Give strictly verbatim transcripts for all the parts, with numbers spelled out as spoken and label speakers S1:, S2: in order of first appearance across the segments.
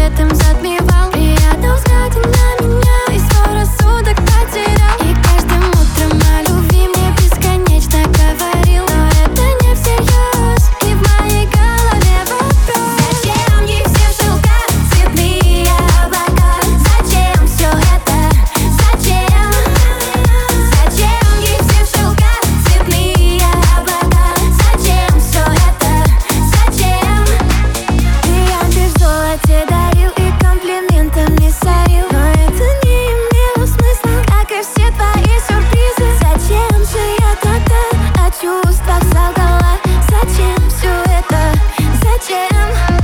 S1: светом затмевал. Приятно взглядом на меня и свой рассудок потерял. И каждым утром о любви мне бесконечно говорил. Но это не всерьез, и в моей голове вопрос: зачем ей все шелка, цветные облака? Зачем все это? Зачем? Зачем ей все шелка, цветные облака? Зачем все это? Зачем? Бриллианты в золоте дарил и комплиментами сорил, но это не имело смысла, как и все твои сюрпризы. Зачем же я тогда о чувствах солгала? Зачем все это? Зачем?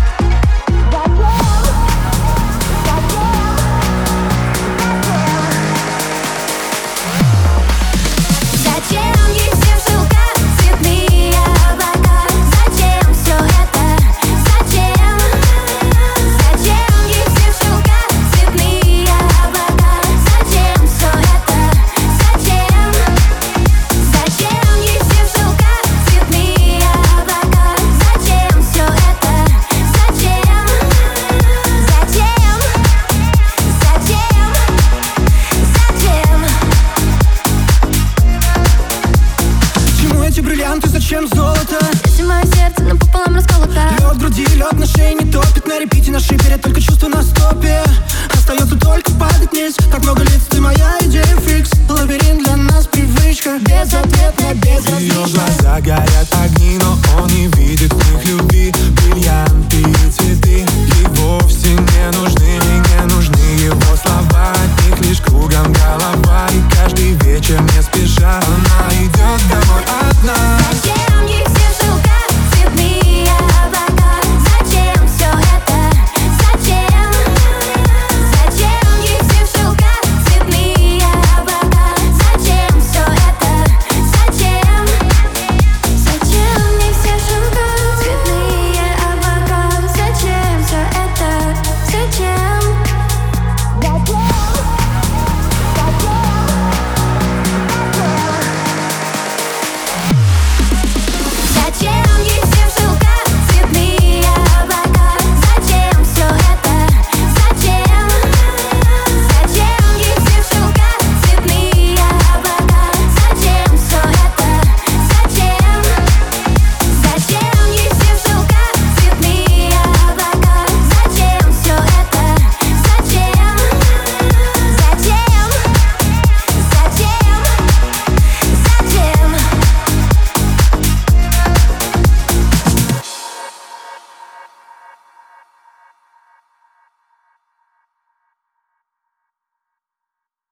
S1: Зачем ей все шелка, цветные облака? Зачем все это? Зачем? Зачем ей все шелка, цветные облака? Зачем все это? Зачем? Зачем ей все шелка, цветные облака? Зачем все это? Зачем? Зачем? Зачем? Зачем?
S2: Почему эти бриллианты, зачем золото?
S1: Если мое сердце напополам расколото,
S2: Лед в груди, лед на шее не топит. На репите, на шипере, только чувство на стопе. Остается только падать вниз. Так много лиц, ты моя идея фикс. Лабиринт для нас привычка. Безответно,
S3: Ее
S2: безразлично.
S3: глаза горят.